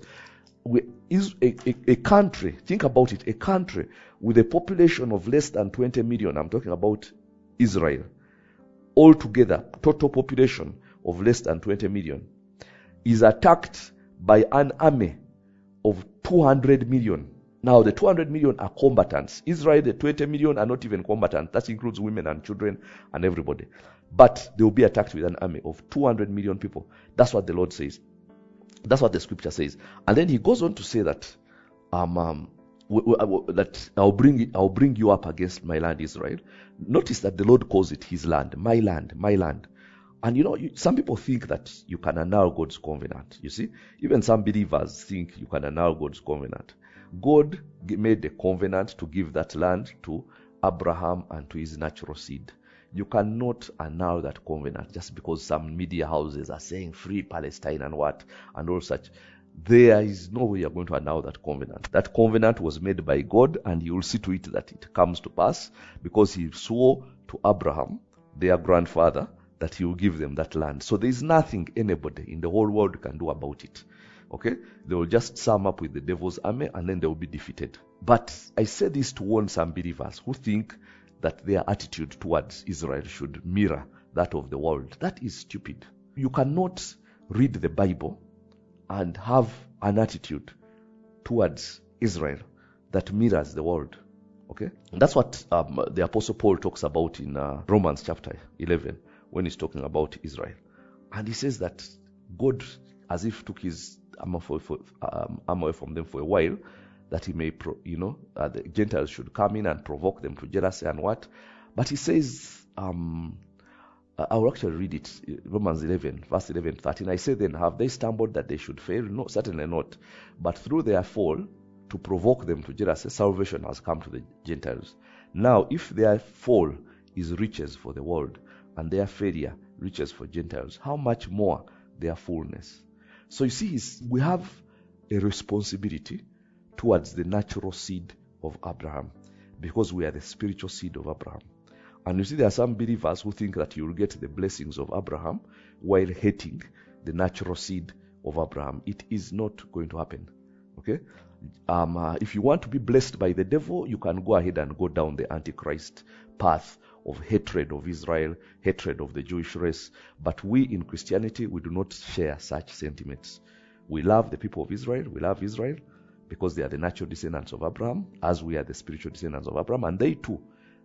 a country, think about it, a country with a population of less than 20 million, I'm talking about Israel, altogether, total population of less than 20 million, is attacked by an army of 200 million. Now, the 200 million are combatants. Israel, the 20 million are not even combatants. That includes women and children and everybody. But they will be attacked with an army of 200 million people. That's what the Lord says. That's what the scripture says. And then he goes on to say that that I'll bring you up against my land Israel. Notice that the Lord calls it his land, my land, my land. And some people think that you can annul God's covenant. You see, even some believers think you can annul God's covenant. God made a covenant to give that land to Abraham and to his natural seed. You cannot annul that covenant just because some media houses are saying free Palestine and all such. There is no way you're going to annul that covenant. That covenant was made by God, and he will see to it that it comes to pass, because he swore to Abraham, their grandfather, that he will give them that land. So there is nothing anybody in the whole world can do about it. Okay? They will just sum up with the devil's army, and then they will be defeated. But I say this to warn some believers who think that their attitude towards Israel should mirror that of the world. That is stupid. You cannot read the Bible and have an attitude towards Israel that mirrors the world. Okay? And that's what the Apostle Paul talks about in Romans chapter 11 when he's talking about Israel. And he says that God, as if took his arm away from them for a while, that he may, the Gentiles should come in and provoke them to jealousy and what. But he says, I will actually read it, Romans 11, verse 11, 13. I say then, have they stumbled that they should fail? No, certainly not. But through their fall, to provoke them to jealousy, salvation has come to the Gentiles. Now, if their fall is riches for the world, and their failure riches for Gentiles, how much more their fullness? So you see, we have a responsibility towards the natural seed of Abraham, because we are the spiritual seed of Abraham. And you see, there are some believers who think that you will get the blessings of Abraham while hating the natural seed of Abraham. It is not going to happen. Okay? If you want to be blessed by the devil, you can go ahead and go down the Antichrist path of hatred of Israel, hatred of the Jewish race. But we in Christianity, we do not share such sentiments. We love the people of Israel. We love Israel because they are the natural descendants of Abraham, as we are the spiritual descendants of Abraham. And they too,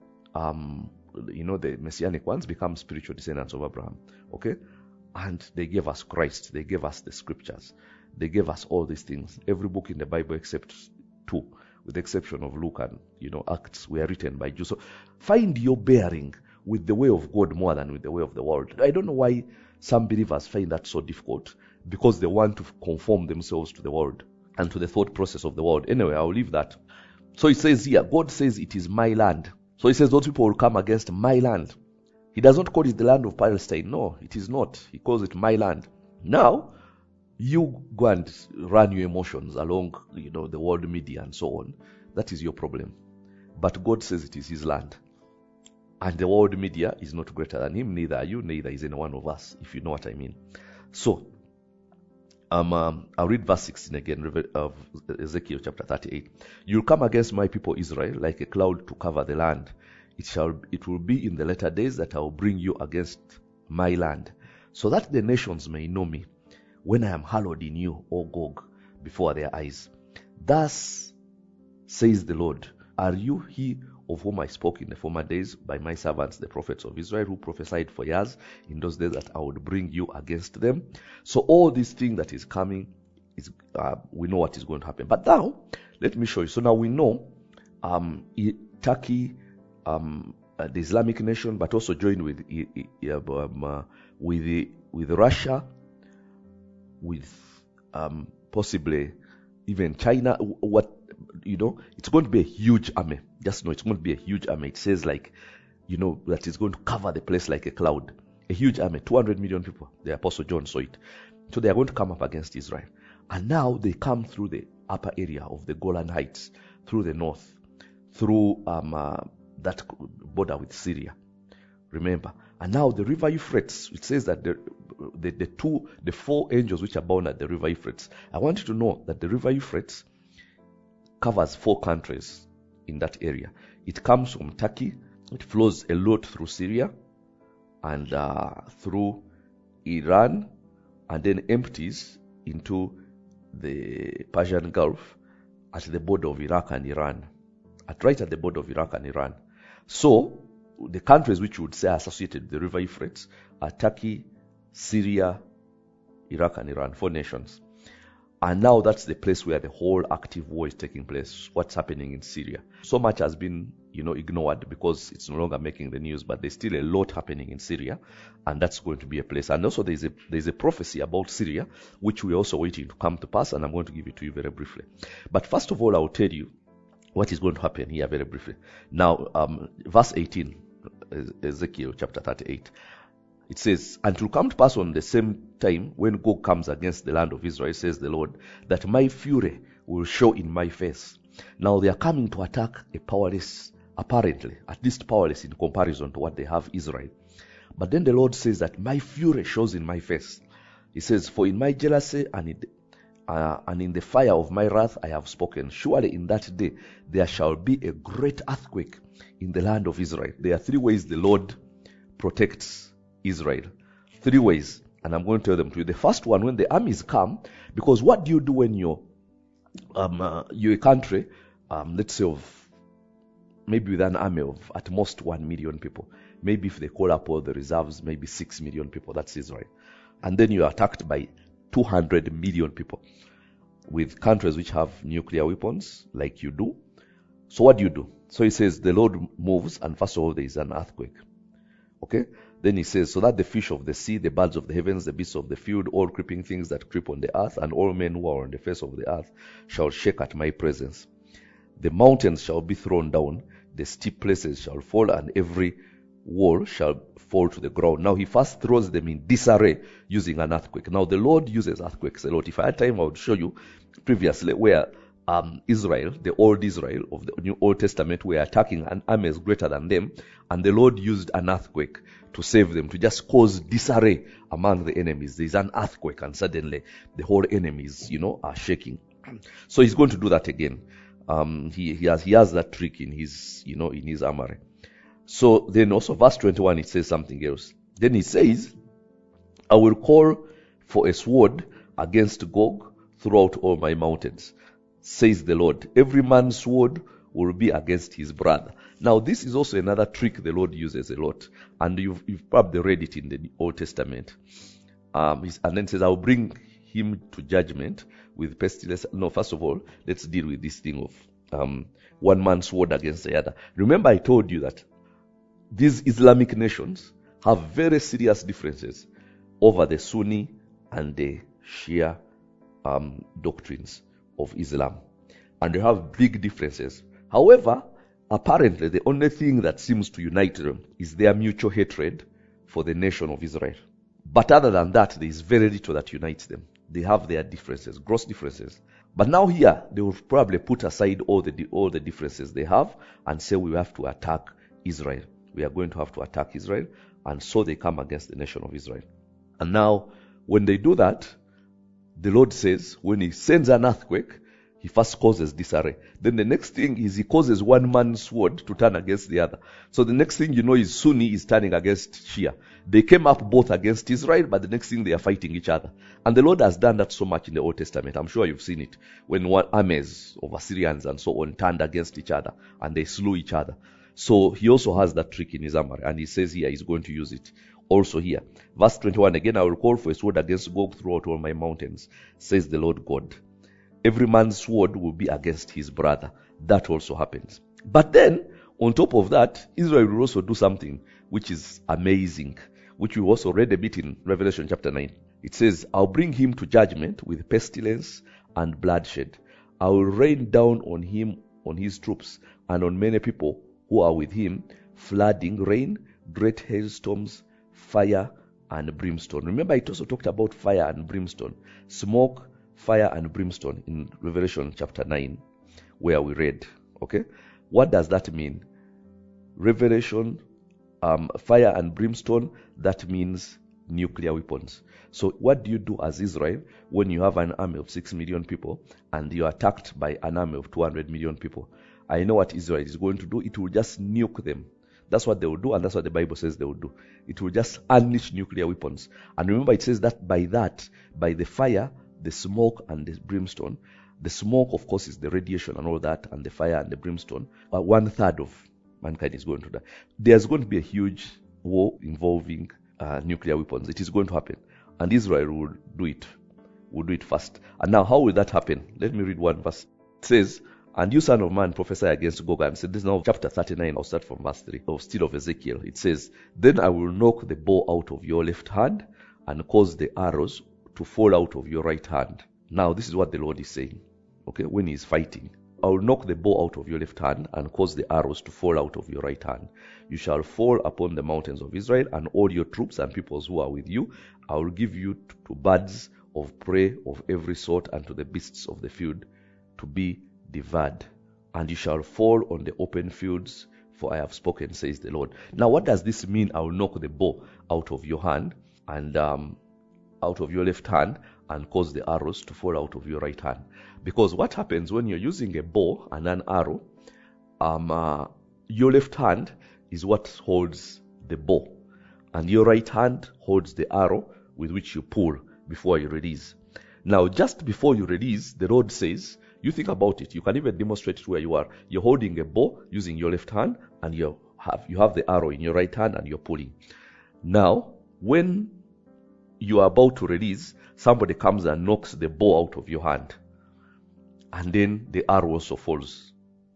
the messianic ones become spiritual descendants of Abraham. Okay? And they gave us Christ. They gave us the scriptures. They gave us all these things. Every book in the Bible except 2, with the exception of Luke and Acts, were written by Jews. So find your bearing with the way of God more than with the way of the world. I don't know why some believers find that so difficult, because they want to conform themselves to the world and to the thought process of the world. Anyway, I'll leave that. So it says here, God says it is my land. So he says those people will come against my land. He does not call it the land of Palestine. No, it is not. He calls it my land. Now, you go and run your emotions along, the world media and so on. That is your problem. But God says it is his land. And the world media is not greater than him. Neither are you, neither is any one of us, if you know what I mean. So, I'll read verse 16 again of Ezekiel chapter 38. You'll come against my people Israel like a cloud to cover the land. It will be in the latter days that I will bring you against my land, so that the nations may know me, when I am hallowed in you, O Gog, before their eyes. Thus says the Lord, are you he of whom I spoke in the former days by my servants, the prophets of Israel, who prophesied for years in those days that I would bring you against them? So all this thing that is coming, we know what is going to happen. But now, let me show you. So now we know Turkey, the Islamic nation, but also join with Russia, with possibly even China. It's going to be a huge army. Just know it's going to be a huge army. It says that it's going to cover the place like a cloud. A huge army, 200 million people. The Apostle John saw it. So they are going to come up against Israel. And now they come through the upper area of the Golan Heights, through the north, through that border with Syria. Remember. And now the river Euphrates, it says that the four angels which are bound at the river Euphrates. I want you to know that the river Euphrates covers 4 countries in that area. It comes from Turkey. It flows a lot through Syria and through Iran, and then empties into the Persian Gulf at the border of Iraq and Iran. Right at the border of Iraq and Iran. So, the countries which you would say are associated with the river Euphrates are Turkey, Syria, Iraq and Iran, 4 nations. And now that's the place where the whole active war is taking place. What's happening in Syria? So much has been, ignored because it's no longer making the news, but there's still a lot happening in Syria, and that's going to be a place. And also there's a prophecy about Syria, which we're also waiting to come to pass, and I'm going to give it to you very briefly. But first of all, I will tell you what is going to happen here very briefly. Now, verse 18, Ezekiel chapter 38. It says, "And it will come to pass on the same time when Gog comes against the land of Israel, says the Lord, that my fury will show in my face." Now they are coming to attack a powerless, apparently, at least powerless in comparison to what they have Israel. But then the Lord says that my fury shows in my face. He says, "For in my jealousy and in the fire of my wrath I have spoken. Surely in that day there shall be a great earthquake in the land of Israel." There are 3 ways the Lord protects Israel. 3 ways, and I'm going to tell them to you. The first one, when the armies come, because what do you do when you're a country, let's say maybe with an army of at most 1 million people. Maybe if they call up all the reserves, maybe 6 million people, that's Israel. And then you are attacked by 200 million people with countries which have nuclear weapons like you do. So what do? So he says the Lord moves, and first of all there is an earthquake. Okay? Then he says, "So that the fish of the sea, the birds of the heavens, the beasts of the field, all creeping things that creep on the earth, and all men who are on the face of the earth shall shake at my presence. The mountains shall be thrown down, the steep places shall fall, and every wall shall fall to the ground." Now he first throws them in disarray using an earthquake. Now the Lord uses earthquakes a lot. If I had time, I would show you previously where Israel, the old Israel of the New Old Testament, were attacking an army greater than them, and the Lord used an earthquake to save them, to just cause disarray among the enemies. There is an earthquake, and suddenly the whole enemies, are shaking. So he's going to do that again. He has that trick in his, in his armory. So then also verse 21, it says something else. Then he says, "I will call for a sword against Gog throughout all my mountains, says the Lord. Every man's sword will be against his brother." Now this is also another trick the Lord uses a lot, and you've probably read it in the Old Testament. And then it says, "I will bring him to judgment with pestilence." No, first of all, let's deal with this thing of one man's sword against the other. Remember I told you that these Islamic nations have very serious differences over the Sunni and the Shia doctrines of Islam, and they have big differences. However, apparently the only thing that seems to unite them is their mutual hatred for the nation of Israel. But other than that, there is very little that unites them. They have their differences, gross differences. But now here, they will probably put aside all the differences they have and say we have to attack Israel. We are going to have to attack Israel, and so they come against the nation of Israel. And now, when they do that, the Lord says, when he sends an earthquake, he first causes disarray. Then the next thing is he causes one man's sword to turn against the other. So the next thing is Sunni is turning against Shia. They came up both against Israel, but the next thing they are fighting each other. And the Lord has done that so much in the Old Testament. I'm sure you've seen it. When armies of Assyrians and so on turned against each other and they slew each other. So he also has that trick in his armor, and he says here he's going to use it also here. Verse 21, "Again I will call for a sword against Gog throughout all my mountains, says the Lord God. Every man's sword will be against his brother." That also happens. But then, On top of that, Israel will also do something which is amazing, which we also read a bit in Revelation chapter 9. It says, I'll bring him to judgment with pestilence and bloodshed. I will rain down on him, on his troops, and on many people who are with him, flooding, rain, great hailstorms, fire, and brimstone. Remember, it also talked about fire and brimstone. Smoke, fire, and brimstone in Revelation chapter 9, where we read. Okay? What does that mean? Revelation, fire and brimstone, that means nuclear weapons. So what do you do as Israel when you have an army of 6 million people and you're attacked by an army of 200 million people? I know what Israel is going to do. It will just nuke them. That's what they will do, and that's what the Bible says they will do. It will just unleash nuclear weapons. And remember, it says that, by the fire, the smoke, and the brimstone. The smoke, of course, is the radiation and all that, and the fire and the brimstone. 1/3 of mankind is going to die. There's going to be a huge war involving nuclear weapons. It is going to happen. And Israel will do it. Will do it first. And now, how will that happen? Let me read one verse. It says, and you, son of man, prophesy against Gog. And said, this is now chapter 39. I'll start from verse 3. Still of Ezekiel. It says, then I will knock the bow out of your left hand and cause the arrows to fall out of your right hand. Now, this is what the Lord is saying. Okay, when He is fighting. I will knock the bow out of your left hand and cause the arrows to fall out of your right hand. You shall fall upon the mountains of Israel, and all your troops and peoples who are with you. I will give you to birds of prey of every sort, and to the beasts of the field to be devoured. And you shall fall on the open fields, for I have spoken, says the Lord. Now, what does this mean? I will knock the bow out of your hand and out of your left hand, and cause the arrows to fall out of your right hand. Because what happens when you're using a bow and an arrow, your left hand is what holds the bow, and your right hand holds the arrow with which you pull before you release. Now, just before you release, the Lord says, you think about it, you can even demonstrate it where you are. You're holding a bow using your left hand, and you have the arrow in your right hand, and you're pulling. Now, when you are about to release, somebody comes and knocks the bow out of your hand, and then the arrow also falls.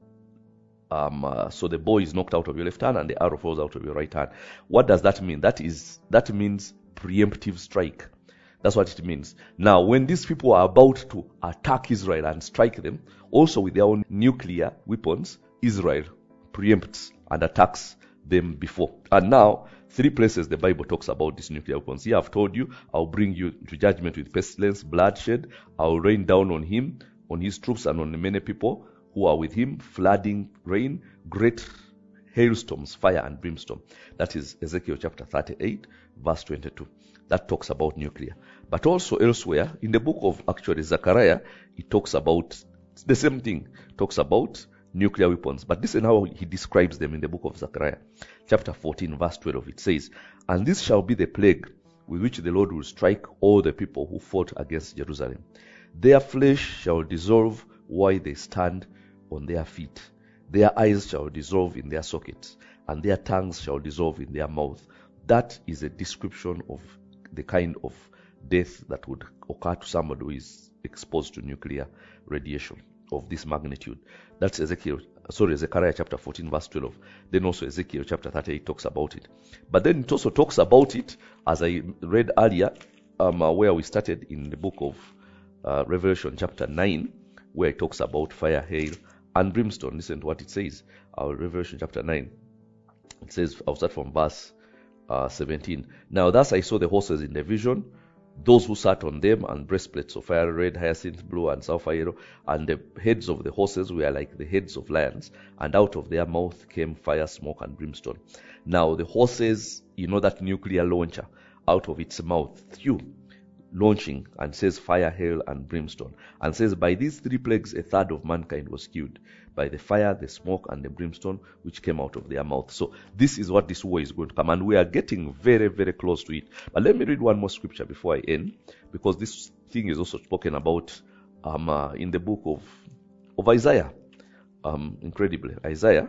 So the bow is knocked out of your left hand, and the arrow falls out of your right hand. What does that mean? That means preemptive strike. That's what it means. Now, when these people are about to attack Israel and strike them, also with their own nuclear weapons, Israel preempts and attacks them before. And now, 3 places the Bible talks about these nuclear weapons. Here I've told you, I'll bring you to judgment with pestilence, bloodshed. I'll rain down on him, on his troops, and on the many people who are with him, flooding, rain, great hailstorms, fire, and brimstone. That is Ezekiel chapter 38, verse 22. That talks about nuclear. But also elsewhere, in the book of actually Zechariah, it talks about the same thing. It talks about nuclear weapons. But listen how he describes them in the book of Zechariah. Chapter 14, verse 12, it says, and this shall be the plague with which the Lord will strike all the people who fought against Jerusalem. Their flesh shall dissolve while they stand on their feet. Their eyes shall dissolve in their sockets, and their tongues shall dissolve in their mouth. That is a description of the kind of death that would occur to somebody who is exposed to nuclear radiation of this magnitude. That's Zechariah chapter 14, verse 12. Then also Ezekiel chapter 38 talks about it. But then it also talks about it, as I read earlier, where we started in the book of Revelation chapter 9, where it talks about fire, hail, and brimstone. Listen to what it says. Revelation chapter 9. It says, I'll start from verse 17. Now thus I saw the horses in the vision, those who sat on them, and breastplates of fire, red, hyacinth, blue, and sulfur yellow, and the heads of the horses were like the heads of lions, and out of their mouth came fire, smoke, and brimstone. Now the horses, that nuclear launcher, out of its mouth, launching, and says fire, hail, and brimstone, and says, by these 3 plagues 1/3 of mankind was killed, by the fire, the smoke, and the brimstone which came out of their mouth. So this is what this war is going to come, and we are getting very, very close to it. But let me read one more scripture before I end, because this thing is also spoken about in the book of Isaiah. Incredibly, Isaiah,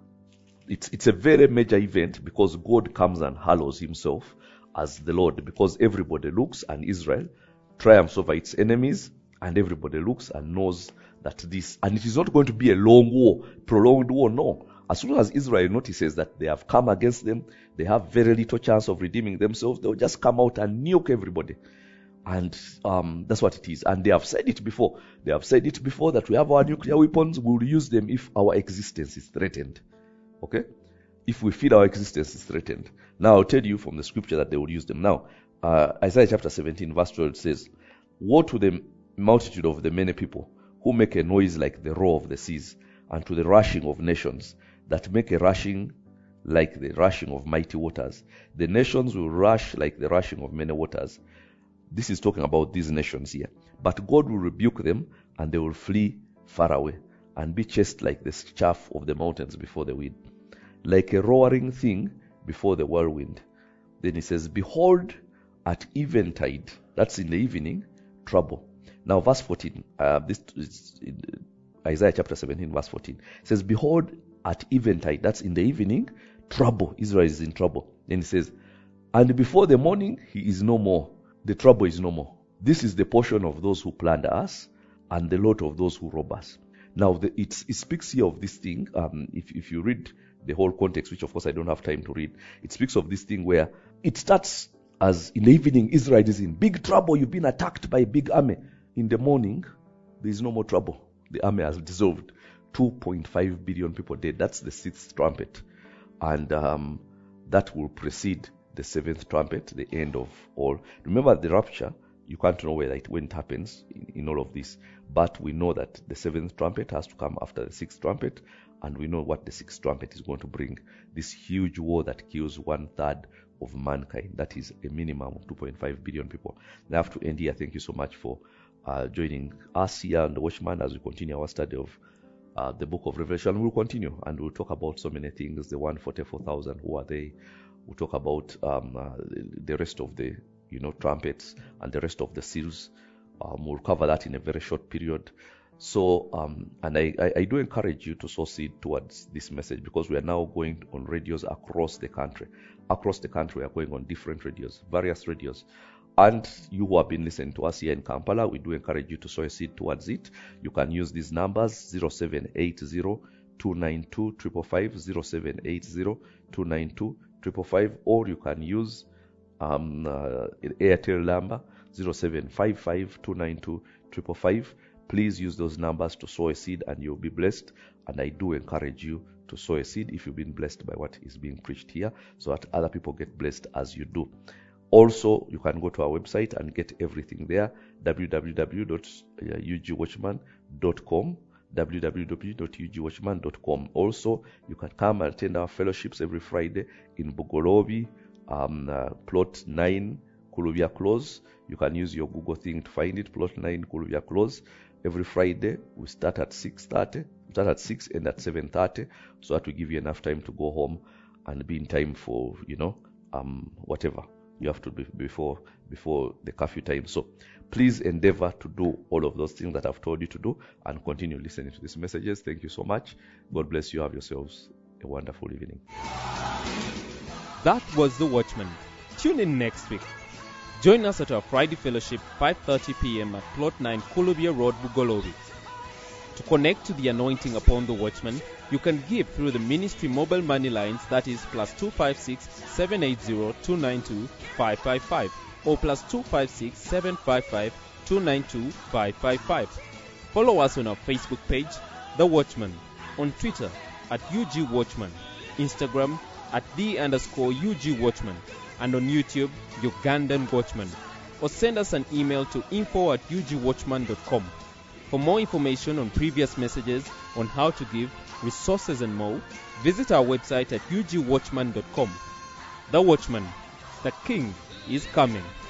it's a very major event, because God comes and hallows himself as the Lord, because everybody looks, and Israel triumphs over its enemies, and everybody looks and knows that this, and it is not going to be a long war, prolonged war, no. As soon as Israel notices that they have come against them, they have very little chance of redeeming themselves, they'll just come out and nuke everybody. And that's what it is. And they have said it before. They have said it before that we have our nuclear weapons, we'll use them if our existence is threatened. Okay? If we feel our existence is threatened. Now I'll tell you from the scripture that they will use them. Now, Isaiah chapter 17 verse 12 says, "Woe to the multitude of the many people who make a noise like the roar of the seas, and to the rushing of nations that make a rushing like the rushing of mighty waters. The nations will rush like the rushing of many waters." This is talking about these nations here. "But God will rebuke them, and they will flee far away, and be chased like the chaff of the mountains before the wind, like a roaring thing before the whirlwind." Then he says, "Behold, at eventide," that's in the evening, "trouble." Now verse 14, this is Isaiah chapter 17 verse 14. It says, "Behold, at eventide," that's in the evening, "trouble." Israel is in trouble. Then he says, "And before the morning, he is no more." The trouble is no more. This is the portion of those who plunder us and the lot of those who rob us. Now, it speaks here of this thing. If you read the whole context, which of course I don't have time to read, it speaks of this thing where it starts as in the evening, Israel is in big trouble. You've been attacked by a big army. In the morning, there is no more trouble. The army has dissolved. 2.5 billion people dead. That's the 6th trumpet. And that will precede the 7th trumpet, the end of all. Remember the rapture, you can't know when it happens in all of this. But we know that the 7th trumpet has to come after the 6th trumpet. And we know what the 6th trumpet is going to bring. This huge war that kills 1/3 of mankind. That is a minimum of 2.5 billion people. I have to end here. Thank you so much for joining us here on The Watchman as we continue our study of the book of Revelation. We'll continue and we'll talk about so many things. The 144,000, who are they? We'll talk about the rest of the trumpets and the rest of the seals. We'll cover that in a very short period. So, and I do encourage you to sow seed towards this message, because we are now going on radios across the country. Across the country, we are going on different radios, various radios. And you who have been listening to us here in Kampala, we do encourage you to sow a seed towards it. You can use these numbers, 0780-292-555, 0780-292-555, or you can use Airtel number, 0755-292-555. Please use those numbers to sow a seed and you'll be blessed. And I do encourage you to sow a seed if you've been blessed by what is being preached here, so that other people get blessed as you do. Also, you can go to our website and get everything there, www.ugwatchman.com, www.ugwatchman.com. Also, you can come and attend our fellowships every Friday in Bugolobi, plot 9, Kulubia Close. You can use your Google thing to find it, plot 9, Kulubia Close. Every Friday, we start at 6:30. We start at 6 and at 7:30, so that we give you enough time to go home and be in time for, whatever you have to be before the curfew time. So please endeavor to do all of those things that I've told you to do and continue listening to these messages. Thank you so much. God bless you. Have yourselves a wonderful evening. That was The Watchman. Tune in next week. Join us at our Friday fellowship, 5:30 p.m. at Plot 9, Kulubia Road, Bugolobi. To connect to the anointing upon The Watchman, you can give through the ministry mobile money lines, that is +256 780 292 555 or +256 755 292 555. Follow us on our Facebook page, The Watchman, on Twitter at UG Watchman, Instagram at @the_UG Watchman, and on YouTube, Ugandan Watchman, or send us an email to info@ugwatchman.com. For more information on previous messages, on how to give, resources and more, visit our website at ugwatchman.com. The Watchman, the King is coming.